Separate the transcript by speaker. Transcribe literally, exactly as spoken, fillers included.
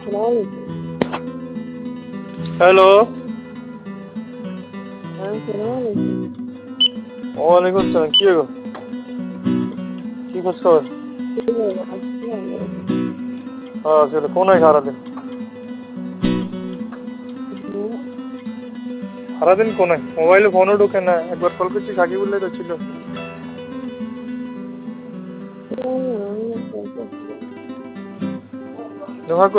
Speaker 1: Hello.
Speaker 2: अस्सलामुअलैकुम।
Speaker 1: वालेकुम सलाम। की हो की कुछ खबर? हाँ चलो कौन है सारा दिन? সারা দিন কোনে মোবাইলে ফোনও ঢোকে না, একবার কল করছি সাকিবুল্লাহ তো ছিল। তোমাকে